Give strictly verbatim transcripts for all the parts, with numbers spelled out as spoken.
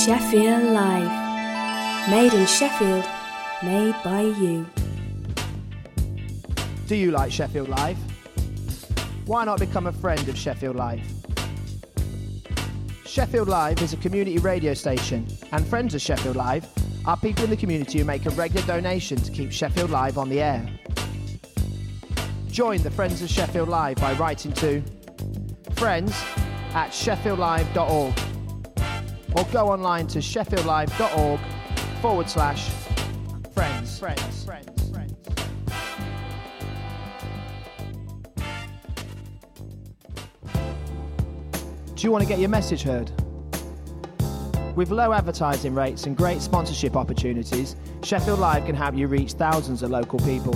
Sheffield Live. Made in Sheffield, made by you. Do you like Sheffield Live? Why not become a friend of Sheffield Live? Sheffield Live is a community radio station, and friends of Sheffield Live are people in the community who make a regular donation to keep Sheffield Live on the air. Join the Friends of Sheffield Live by writing to friends at sheffieldlive.org or go online to sheffieldlive.org forward slash friends. Friends. Friends. Friends. Do you want to get your message heard? With low advertising rates and great sponsorship opportunities, Sheffield Live can help you reach thousands of local people.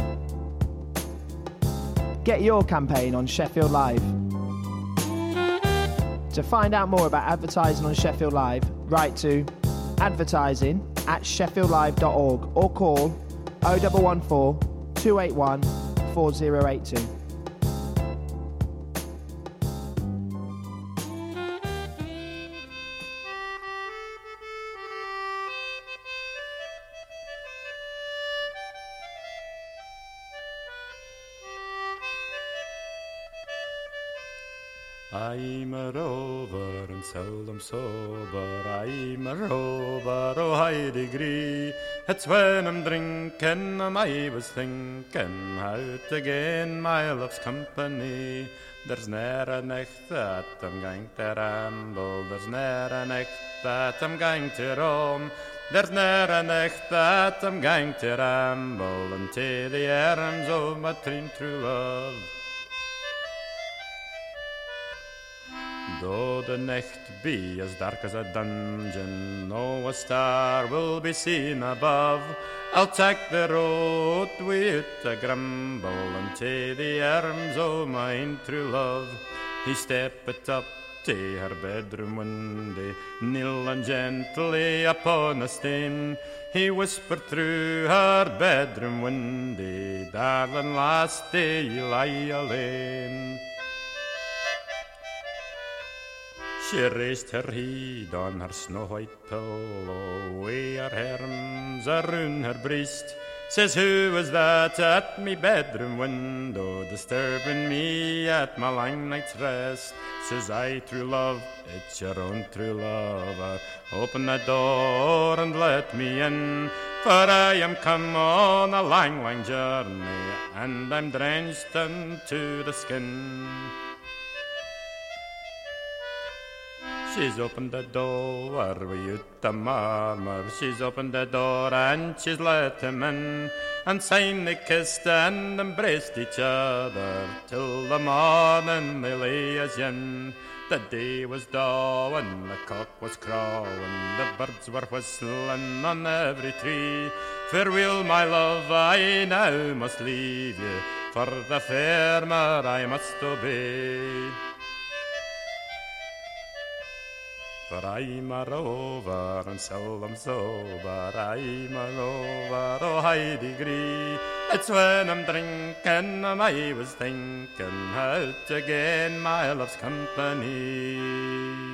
Get your campaign on Sheffield Live. To find out more about advertising on Sheffield Live, write to advertising at sheffieldlive.org or call oh one one four, two eight one, four oh eight two. I'm a rover and seldom sober, I'm a rover, oh Heidi Gree. It's when I'm drinking and I was thinking how to gain my love's company. There's ne'er a night that I'm going to ramble, there's ne'er a night that I'm going to roam. There's ne'er a night that I'm going to ramble into the arms of my dream true love. Though the night be as dark as a dungeon, no a star will be seen above, I'll take the road without a grumble unto the arms of mine true love. He stepped up to her bedroom window, kneeling gently upon a stone. He whispered through her bedroom window, darling lassie, you lie alone. She raised her head on her snow-white pillow, wi' her arms around her breast. Says, who was that at me bedroom window, disturbing me at my long night's rest? Says I, true love, it's your own true lover. Open the door and let me in, for I am come on a long, long journey, and I'm drenched into the skin. She's opened the door without a murmur, she's opened the door and she's let him in, and signed they kissed and embraced each other, till the morning they lay as yin. The day was dawing, the cock was crowing, the birds were whistling on every tree. Farewell, my love, I now must leave you, for the farmer I must obey. For I'm a rover and seldom sober, I'm a rover, oh Heidi Gree. It's when I'm drinking and I was thinking how to gain my love's company.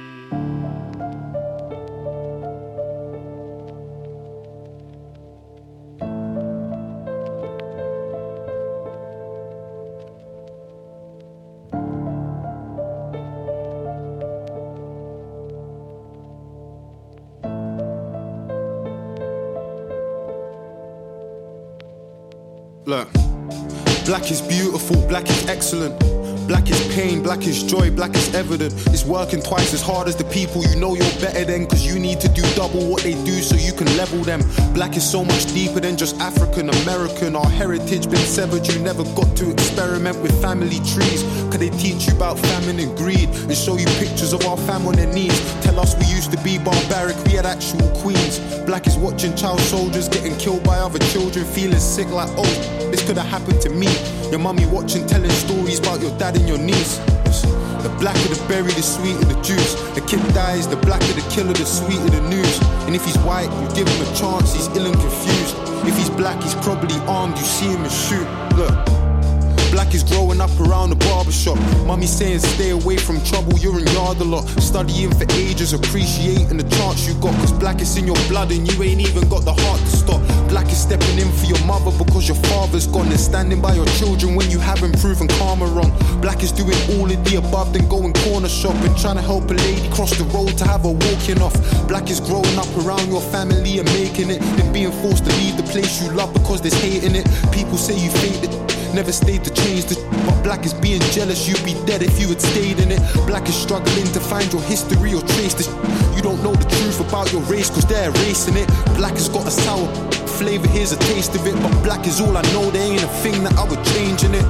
Look, black is beautiful, black is excellent. Black is pain, black is joy, black is evident. It's working twice as hard as the people you know you're better than, cause you need to do double what they do so you can level them. Black is so much deeper than just African American. Our heritage been severed, you never got to experiment with family trees. Cause they teach you about famine and greed, and show you pictures of our fam on their knees. Tell us we used to be barbaric, we had actual queens. Black is watching child soldiers getting killed by other children, feeling sick like, oh, this could have happened to me. Your mummy watching, telling stories about your dad and your niece. The blacker the berry, the sweeter the juice. The kid dies, the blacker the killer, the sweeter the news. And if he's white, you give him a chance, he's ill and confused. If he's black, he's probably armed, you see him and shoot. Look, Black is growing up around the barbershop. Mummy saying stay away from trouble, you're in yard a lot. Studying for ages, appreciating the chance you got. Cause black is in your blood and you ain't even got the heart to stop. Black is stepping in for your mother because your father's gone. And standing by your children when you haven't proven karma wrong. Black is doing all of the above, then going corner shopping. Trying to help a lady cross the road to have her walking off. Black is growing up around your family and making it. Then being forced to leave the place you love because there's hate in it. People say you faked it, never stayed to change the. But black is being jealous, you'd be dead if you had stayed in it. Black is struggling to find your history or trace the. You don't know the truth about your race cause they're erasing it. Black has got a sour flavor, here's a taste of it. But black is all I know, there ain't a thing that I would change in it.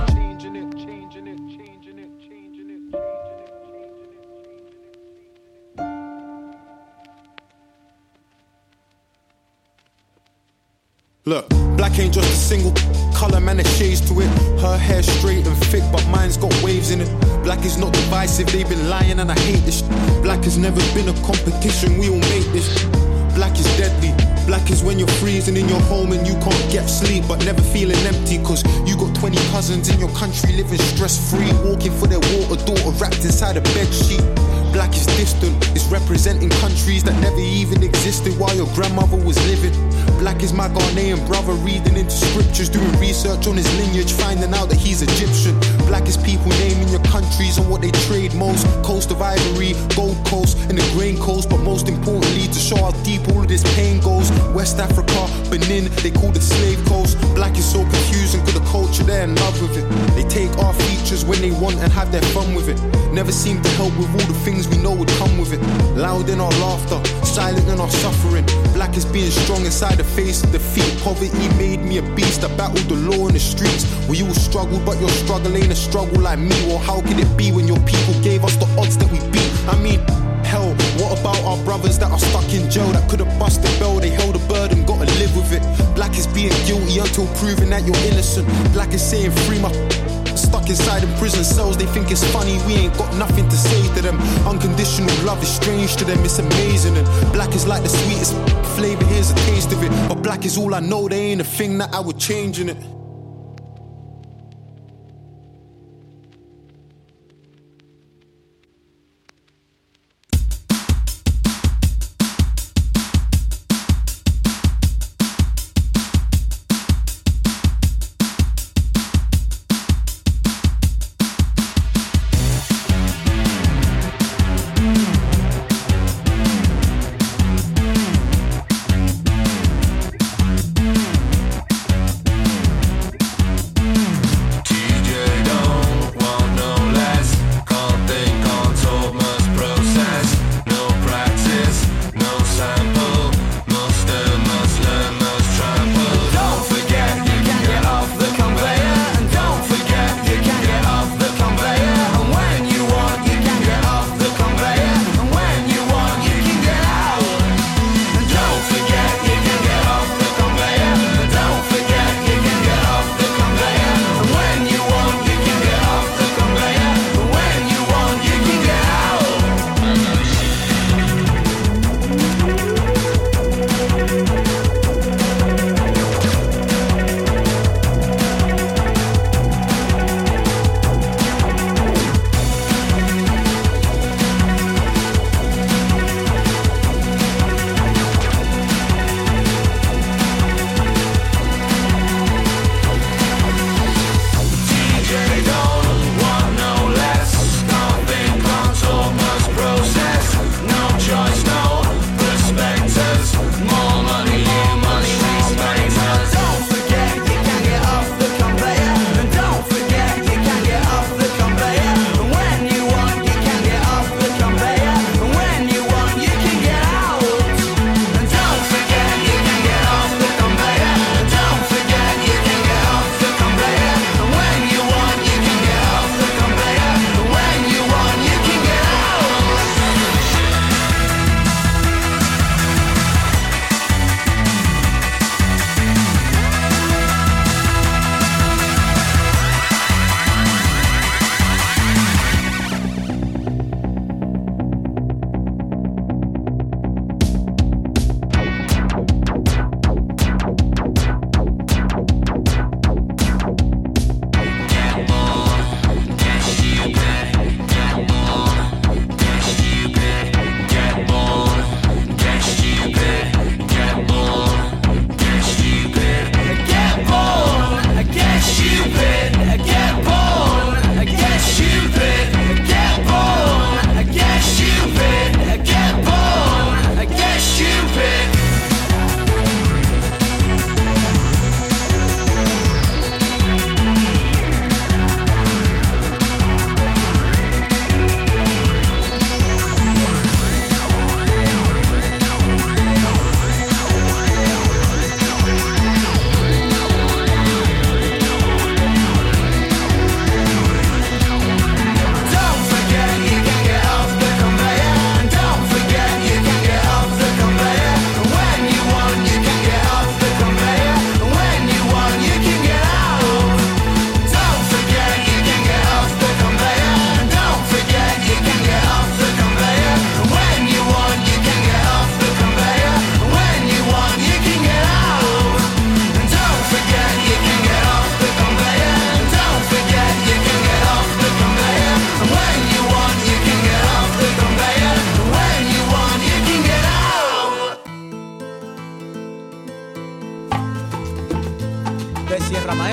Look, black ain't just a single colour, man, there's shades to it. Her hair straight and thick, but mine's got waves in it. Black is not divisive, they've been lying and I hate this. Black has never been a competition, we all make this. Black is deadly. Black is when you're freezing in your home and you can't get sleep, but never feeling empty cause you got twenty cousins in your country living stress-free, walking for their water daughter wrapped inside a bed sheet. Black is distant, it's representing countries that never even existed while your grandmother was living. Black is my Ghanaian brother reading into scriptures, doing research on his lineage, finding out that he's Egyptian. Black is people naming your countries and what they trade most. Coast of Ivory, Gold Coast, and the Grain Coast. But most importantly, to show how deep all of this pain goes. West Africa, Benin, they called it Slave Coast. Black is so confusing cause the culture, they're in love with it. They take our features when they want and have their fun with it. Never seem to help with all the things we know would come with it. Loud in our laughter, silent in our suffering. Black is being strong inside the face of defeat. Poverty made me a beast, I battled the law in the streets. We all struggled, but your struggle ain't a struggle like me. Or how could it be when your people gave us the odds that we beat? I mean, hell, what about our brothers that are stuck in jail that could have busted bell? They held a burden, gotta live with it. Black is being guilty until proven that you're innocent. Black is saying free my stuck inside in prison cells, they think it's funny, we ain't got nothing to say to them. Unconditional love is strange to them, it's amazing. And black is like the sweetest flavour, here's a taste of it. But black is all I know, there ain't a thing that I would change in it.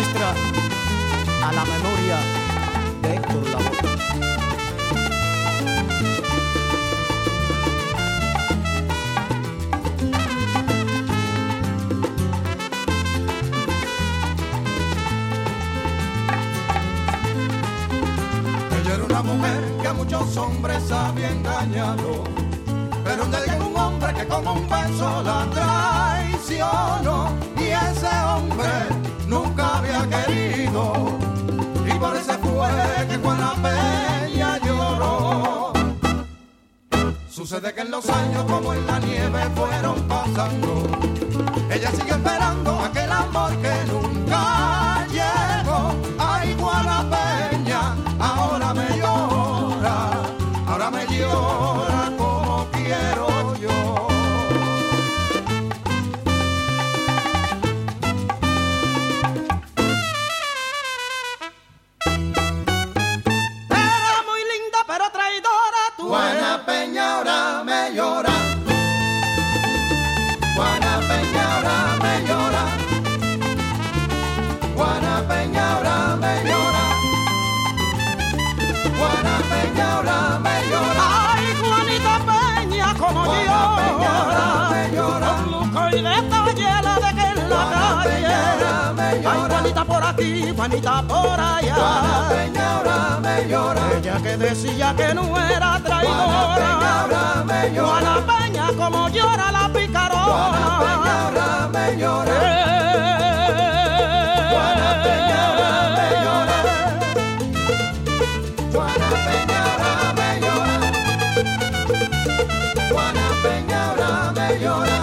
maestra a la memoria de Héctor Lavoe. Ella era una mujer que a muchos hombres había engañado, pero un día llegó un hombre que con un beso la traicionó, y ese hombre nunca había querido, y por eso fue que Juana Peña lloró. Sucede que en los años como en la nieve fueron pasando, ella sigue esperando aquel amor que nunca llegó. Ay, Juana Peña, ahora me llora, ahora me llora como quiero yo. Era muy linda pero traidora tú. Juana Peña ahora me llora, Juana Peña ahora me llora, Juana Peña ahora me llora, Juana Peña ahora me llora. Ay, Juanita Peña como Juana Peña ahora llora, me llora. con lujo y de tallera de que en la Juana calle. Peña ahora me Ay, llora. Juanita por aquí, Juanita por allá. Juana Peña ahora me llora. Ella que decía que no era Juana Peña ahora traidora. me llora. Juana Peña como llora la picarona. Juana Peña ahora me llora. Juana Peña ahora me llora. Juana Peña ahora me llora. Juana Peña ahora me llora.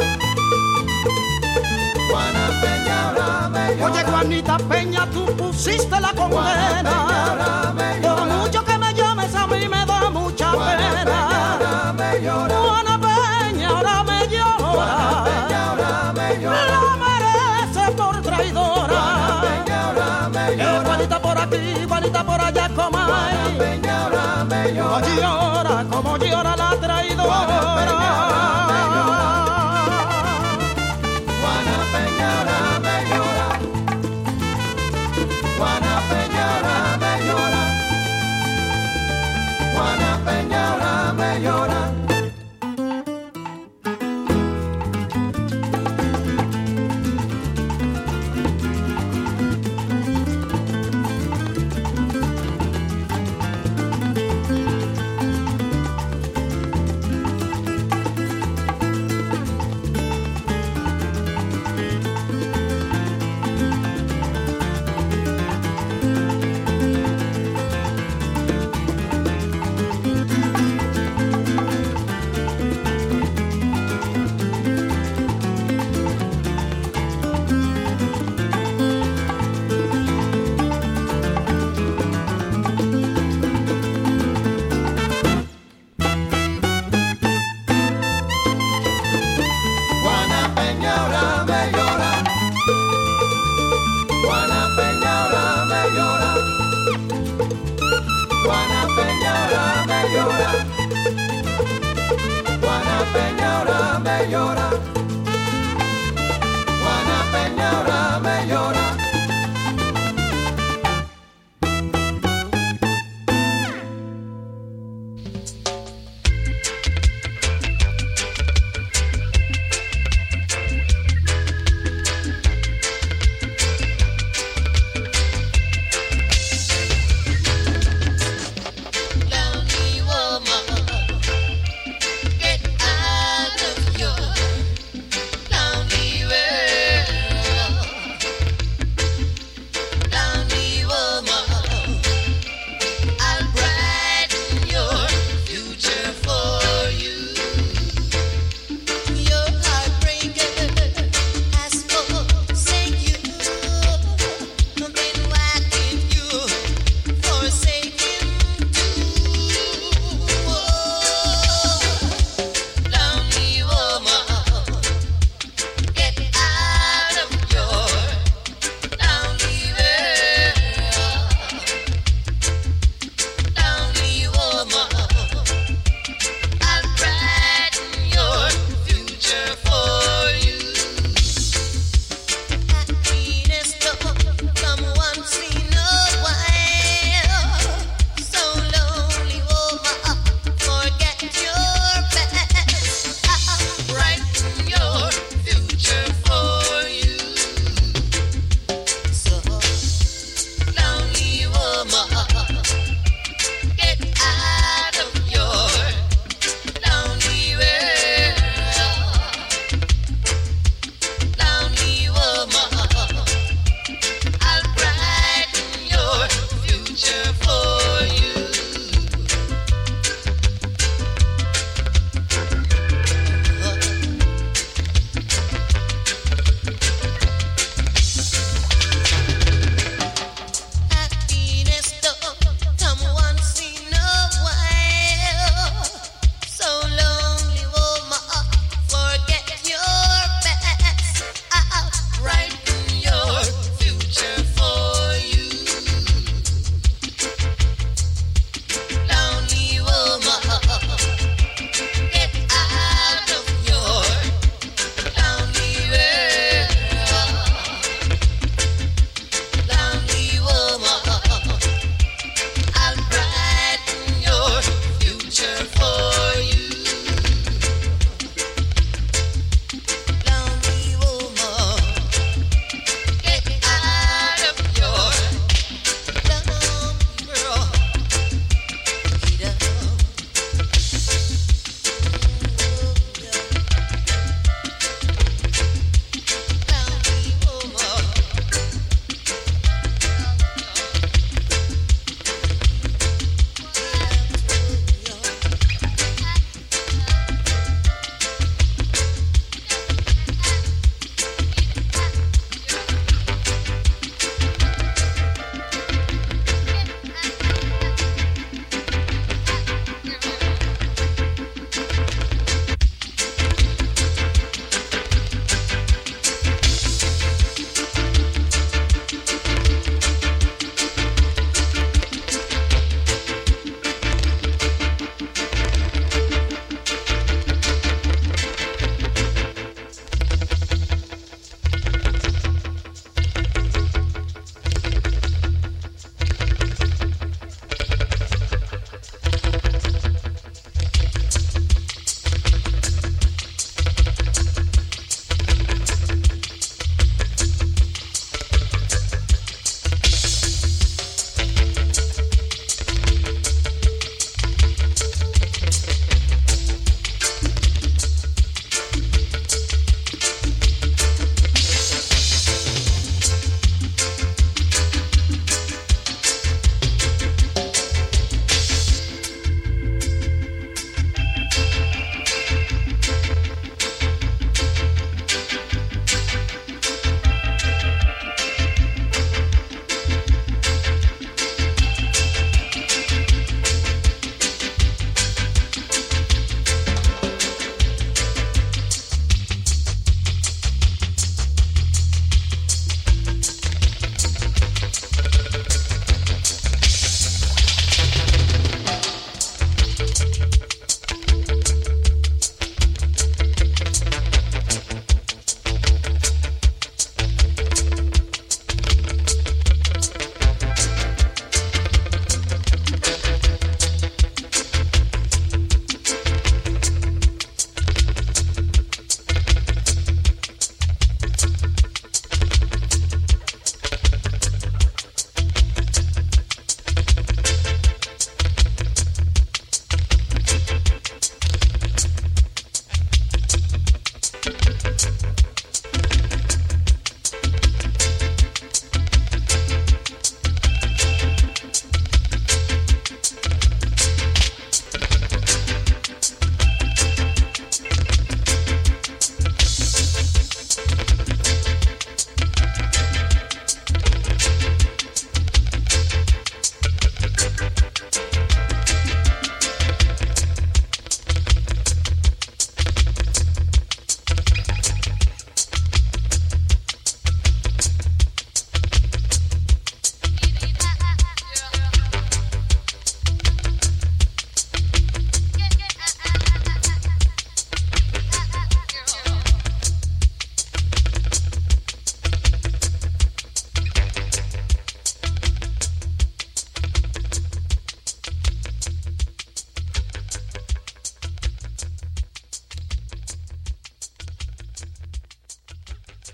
Juana Peña ahora me llora. Oye, Juanita Peña, tú pusiste la Juana Peña ahora condena. me Por llora. mucho que me llames a mí me da mucha Juana Peña pena. ahora me llora. Juana Peña ahora me Juana Peña llora. ahora me llora. La merece por traidora. Juana Peña ahora me Eh, llora. Juanita por aquí, Juanita por allá, como Juana hay. Peña ahora me llora. Como llora, como llora la traidora. Juana Peña ahora me llora. Juana Peña ahora me llora. Juana Peña ahora me llora. Juana Peña ahora me llora. Juana Peña ahora me llora. Juana Peña ahora me llora. Juana Peña ahora me llora. Juana Peña ahora me llora. Juana Peña ahora me llora. Lonely woman, get out of your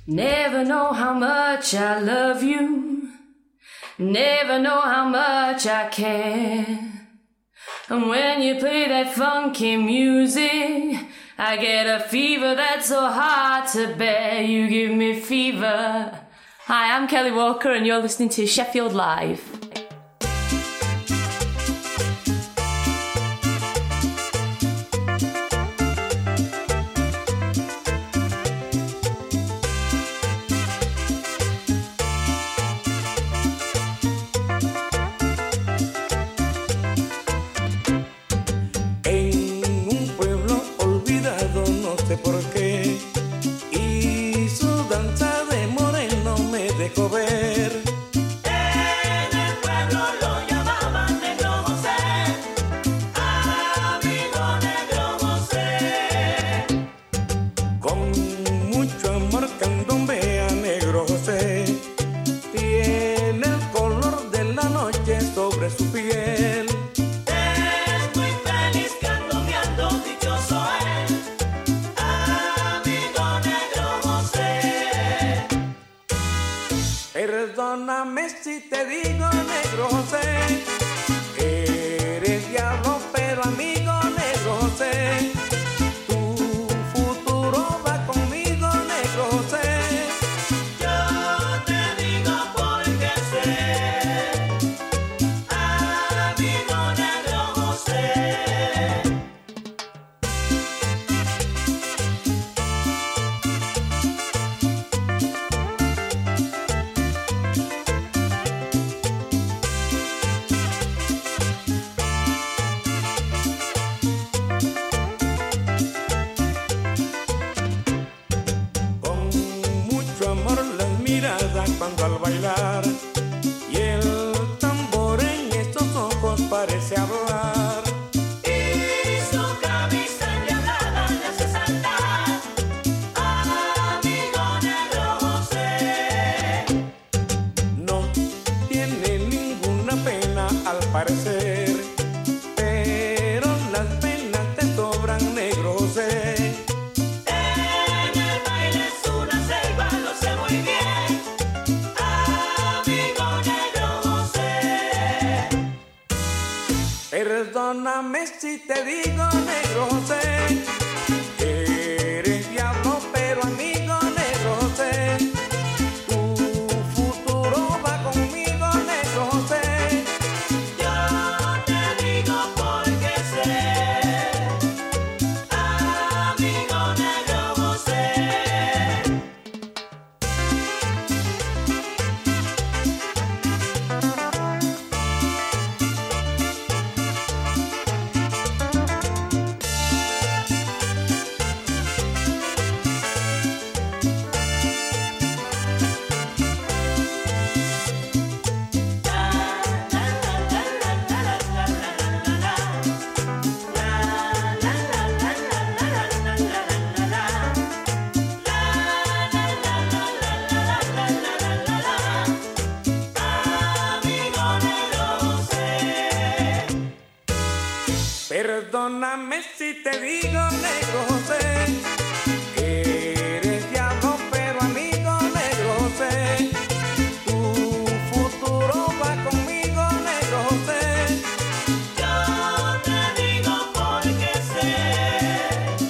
Never know how much I love you. Never know how much I care. And when you play that funky music, I get a fever that's so hard to bear. You give me fever. Hi, I'm Kelly Walker and you're listening to Sheffield Live. ¿Por qué? Y su danza de moreno me dejó ver. En el pueblo lo llamaban Negro José, amigo Negro José. Con mucho amor candombea Negro José. Tiene el color de la noche sobre su piel. Es muy feliz candombeando, dichoso él. Perdóname si te digo, Negro José, eres diablo, pero amigo Negro José, tu futuro va conmigo, Negro José. Yo te digo porque sé, amigo Negro José. Cuando al bailar y el tambor en estos ojos parece hablar, y su camisa endiablada le hace saltar, amigo Negro José. No tiene ninguna pena al parecer, pero las penas te sobran, Negro José. En el baile es una selva, lo sé muy bien. Perdóname si te digo, Negro José, eres diablo, pero amigo Negro José, tu futuro va conmigo, Negro José. Yo te digo porque sé, amigo Negro José. Perdóname si te digo, Negro José, eres diablo, pero amigo Negro José, tu futuro va conmigo, Negro José. Yo te digo porque sé,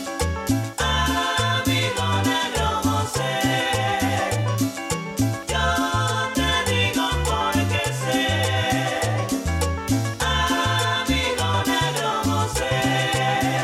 amigo Negro José. Yo te digo porque sé, amigo Negro José.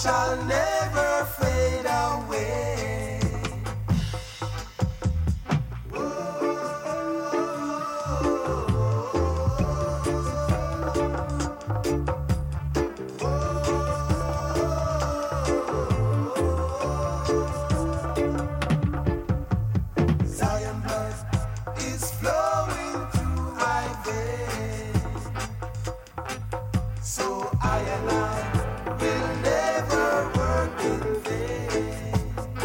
shall never fade away. Zion blood is flowing through my veins, so I and I will never work in vain.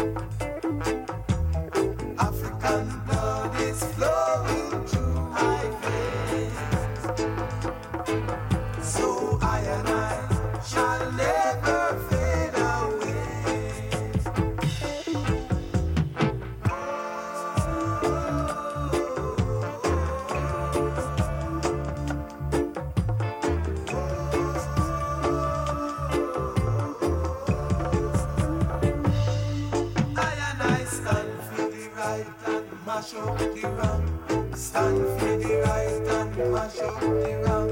African blood is flowing through my veins, so I and I shall never fade away. I and I stand for the right and mash up the wrong. Stand for the right and mash up the wrong.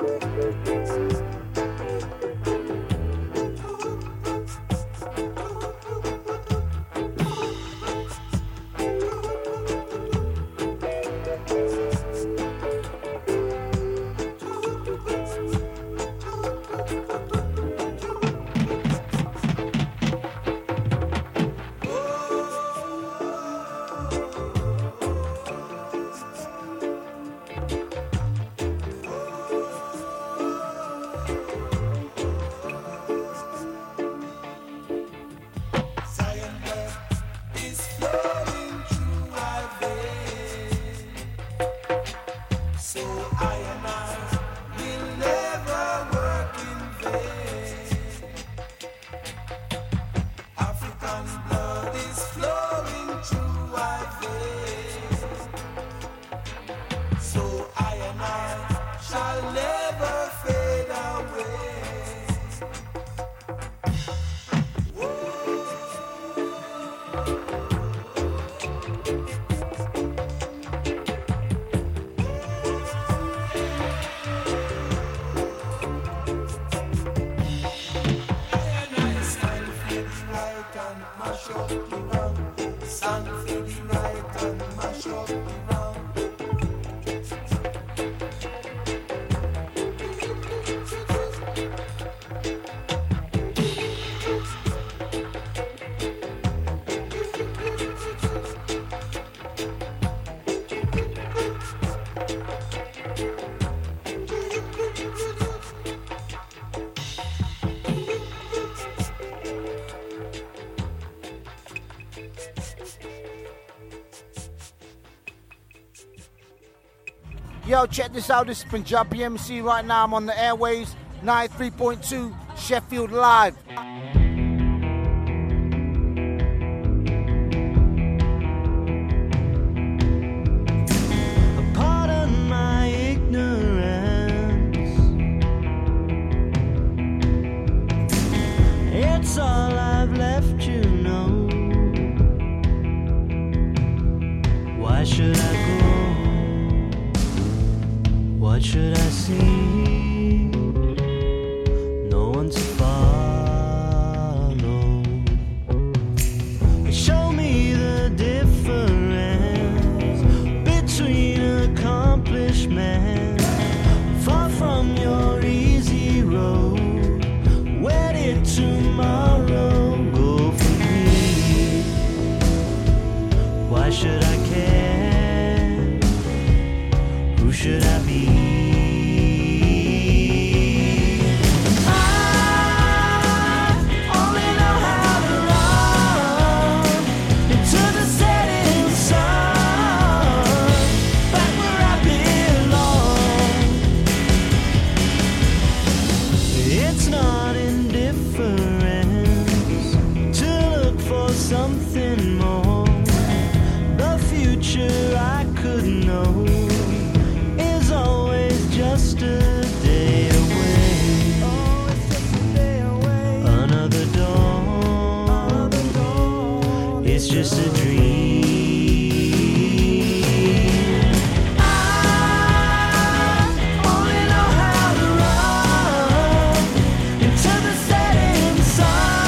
Zion blood is flowing through my veins, so I and I will never work in vain. African blood is flowing through my veins, so I and I shall never fade away. And I stand for the right and mash up the wrong. Stand for the right and mash up the wrong. Yo, check this out. This is Punjabi M C. Right now I'm on the airwaves, ninety-three point two Sheffield Live. Pardon my ignorance. It's all I've left, you know. Why should I go? What should I see? No one to follow. Show me the difference between accomplishment. Far from your easy road. Where did tomorrow go for me? Why should I care? Who should I be? Something more. The future I could know is always just a day away. Oh, it's just a day away. Another dawn. Another dawn. It's just a dream. Only know how to run into the setting sun.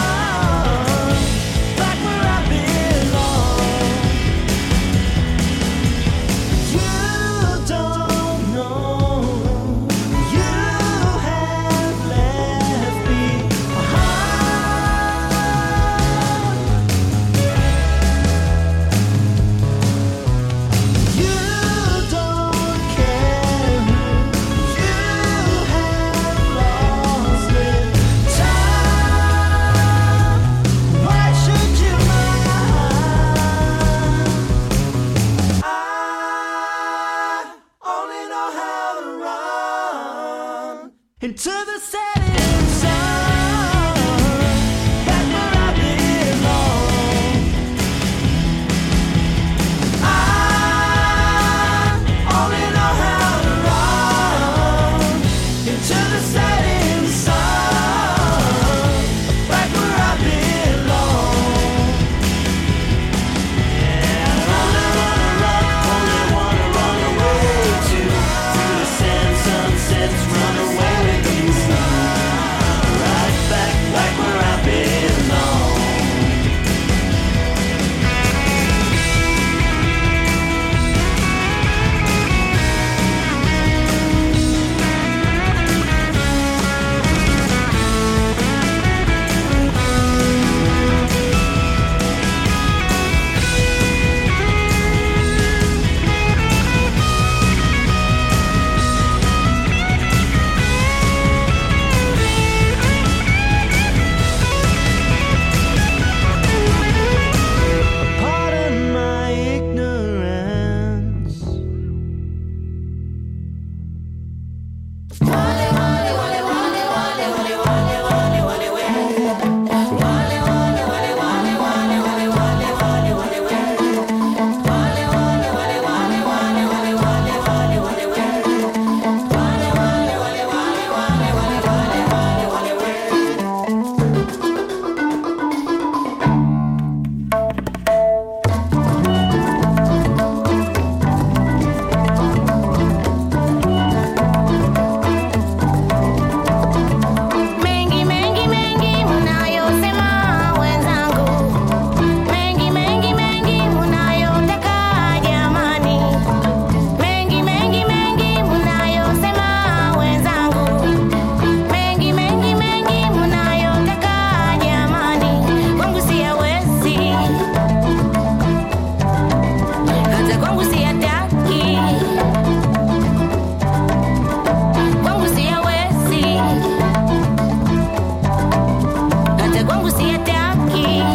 wewe kwangu siyataki.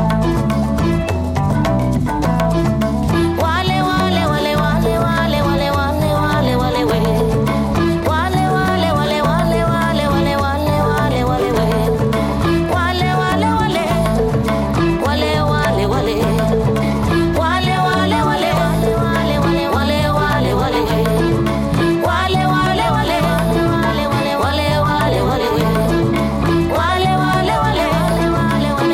Wale wale wale wale wale wale wale wale wale we. Wale wale wale wale wale wale wale wale wale we. Wale wale wale wale wale wale. Wale wale wale wale wale wale wale wale wale we. Wale wale wale wale wale wale wale wale we. Wale wale wale wale wale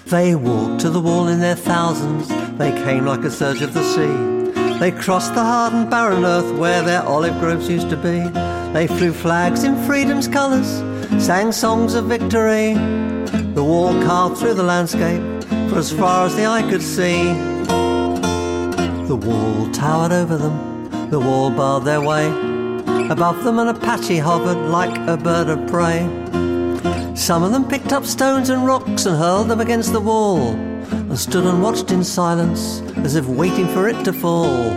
They walked to the wall in their thousands, they came like a surge of the sea. They crossed the hard and barren earth where their olive groves used to be. They flew flags in freedom's colours, sang songs of victory. The wall carved through the landscape for as far as the eye could see. The wall towered over them, the wall barred their way. Above them an Apache hovered like a bird of prey. Some of them picked up stones and rocks and hurled them against the wall, and stood and watched in silence as if waiting for it to fall.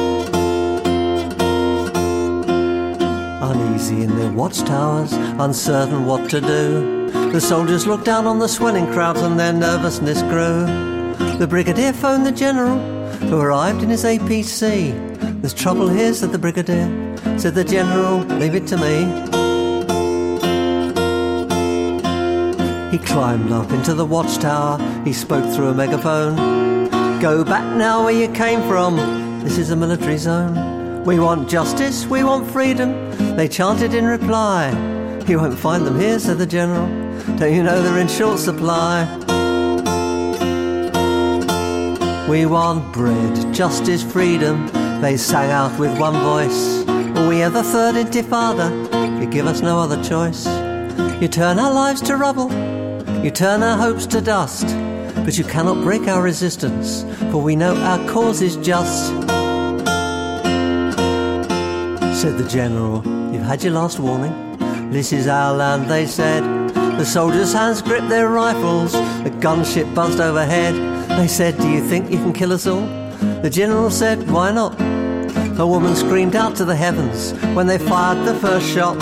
Uneasy in their watchtowers, uncertain what to do, the soldiers looked down on the swelling crowds and their nervousness grew. The brigadier phoned the general, who arrived in his A P C. There's trouble here, said the brigadier. Said the general, leave it to me. He climbed up into the watchtower, he spoke through a megaphone. Go back now where you came from, this is a military zone. We want justice, we want freedom, they chanted in reply. You won't find them here, said the general, don't you know they're in short supply? We want bread, justice, freedom, they sang out with one voice. We are the third intifada, you give us no other choice. You turn our lives to rubble, you turn our hopes to dust, but you cannot break our resistance, for we know our cause is just. Said the general, you've had your last warning, this is our land, they said. The soldiers' hands gripped their rifles, a gunship buzzed overhead. They said, do you think you can kill us all? The general said, why not? A woman screamed out to the heavens when they fired the first shot.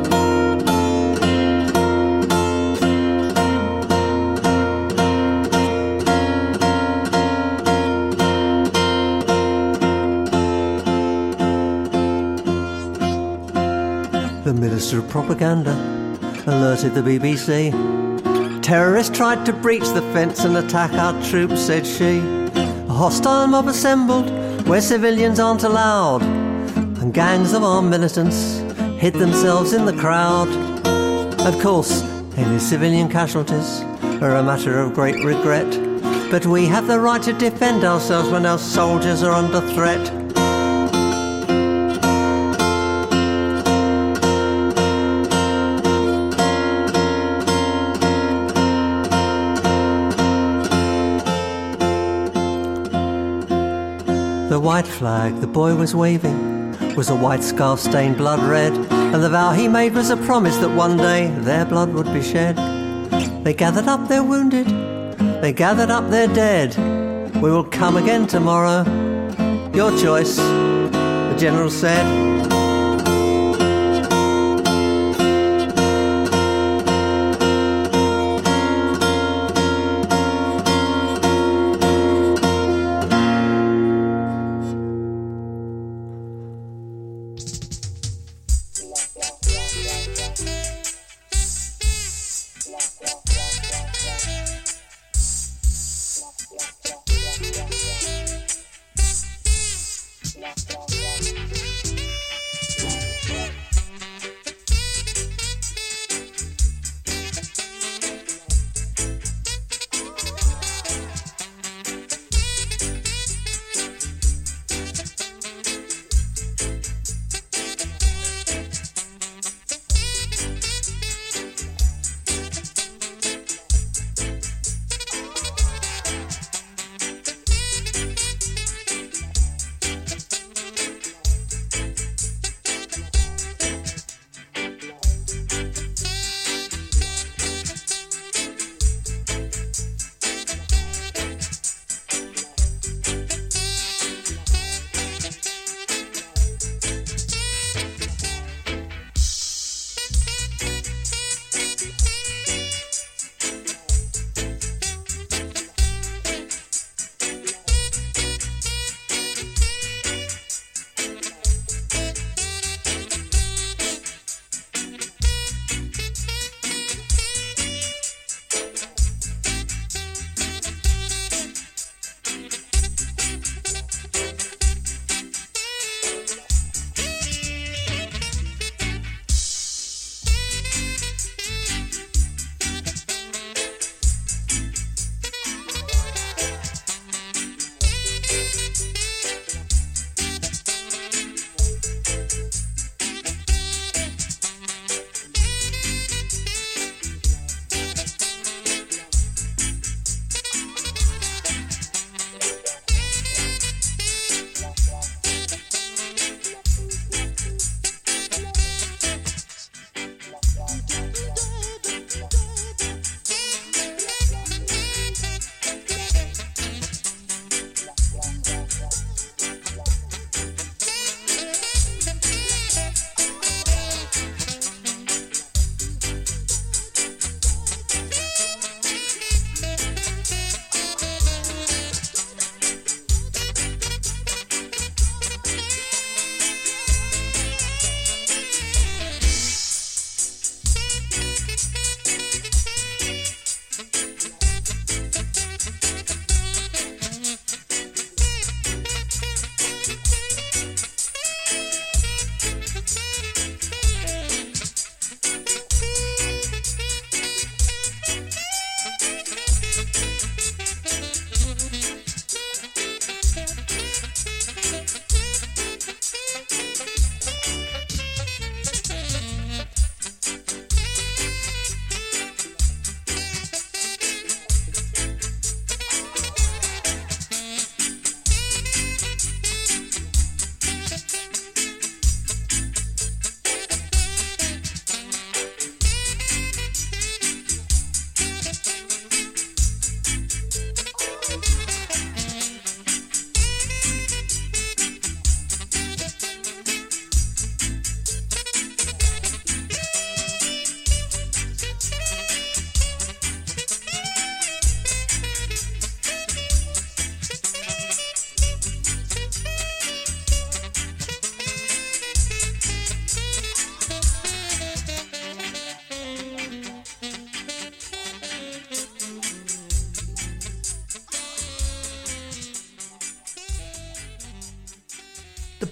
The Minister of Propaganda alerted the B B C. Terrorists tried to breach the fence and attack our troops, said she. A hostile mob assembled where civilians aren't allowed, and gangs of armed militants hid themselves in the crowd. Of course, any civilian casualties are a matter of great regret, but we have the right to defend ourselves when our soldiers are under threat. The white flag the boy was waving was a white scarf stained blood red, and the vow he made was a promise that one day their blood would be shed. They gathered up their wounded, they gathered up their dead. We will come again tomorrow, your choice, the general said.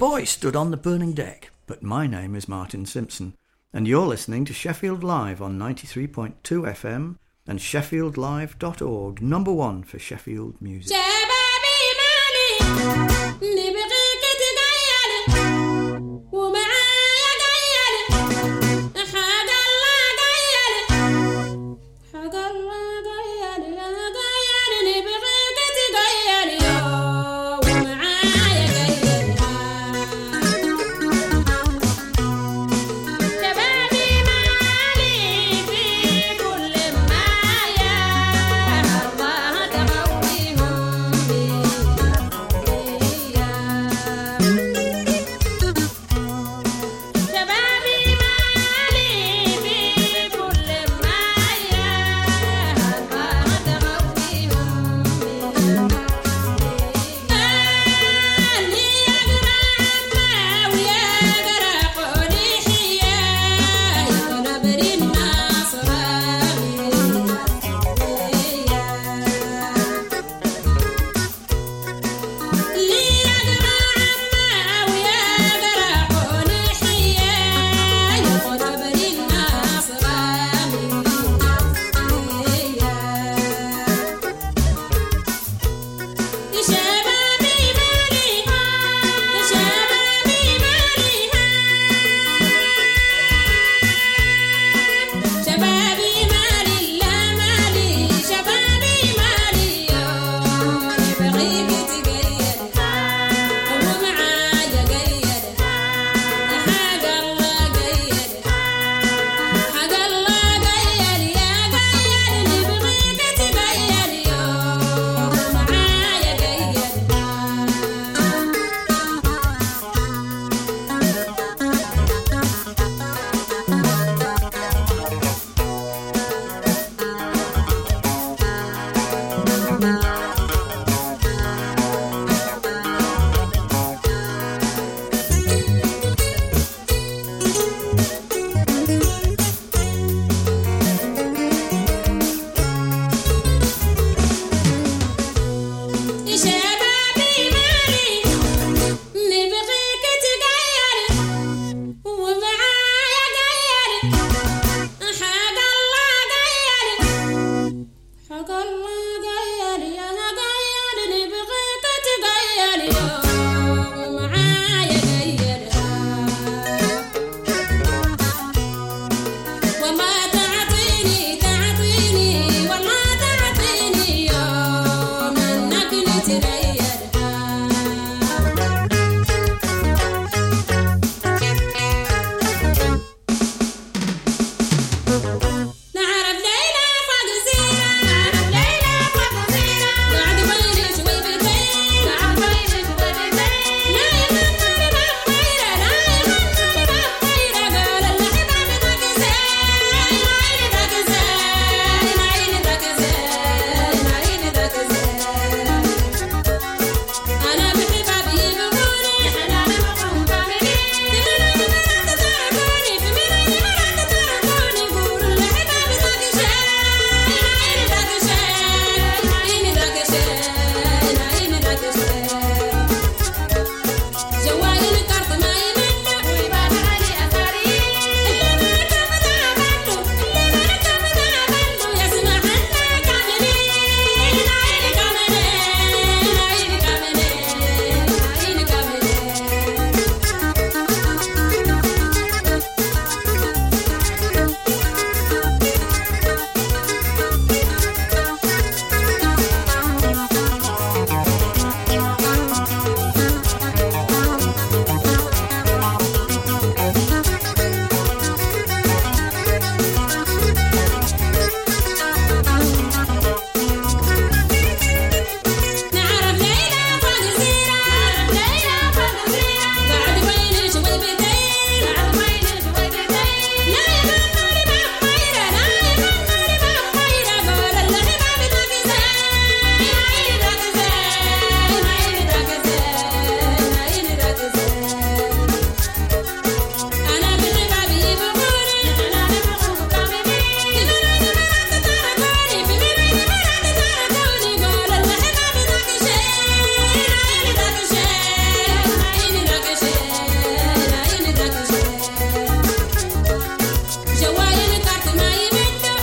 boy stood on the burning deck, but my name is Martin Simpson, and you're listening to Sheffield Live on ninety-three point two F M and sheffield live dot org, number one for Sheffield music. Baby,